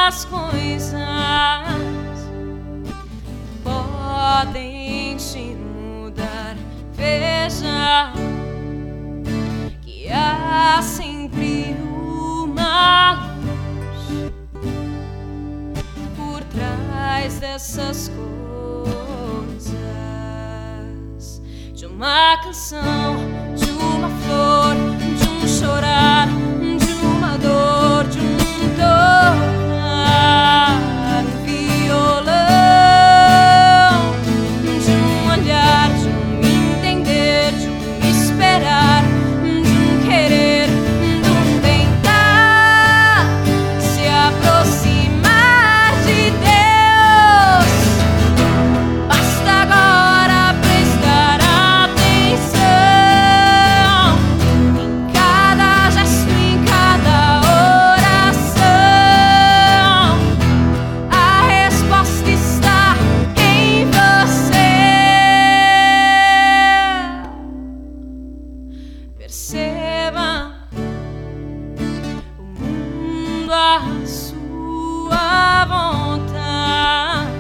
as coisas podem te mudar. Veja que há sempre uma luz por trás dessas coisas, de uma canção, de uma flor, de um chorar, de uma dor, de um tocar, um violão, de um olhar, de um entender, de um esperar, de um querer, de um tentar se aproximar de Deus. Basta agora prestar atenção em cada gesto, em cada oração. A resposta está em você. Perceba o mundo à sua vontade.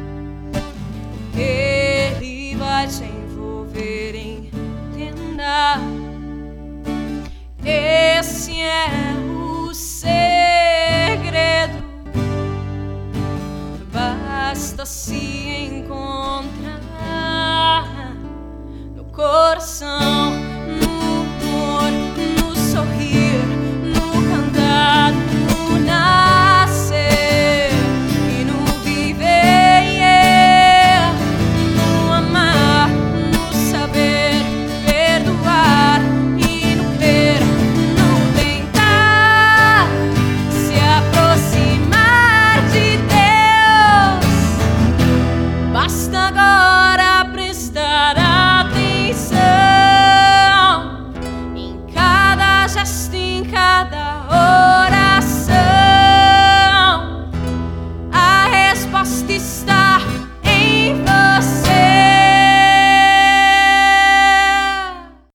Ele vai te envolver, entenda. Esse é o segredo. Basta se encontrar no coração.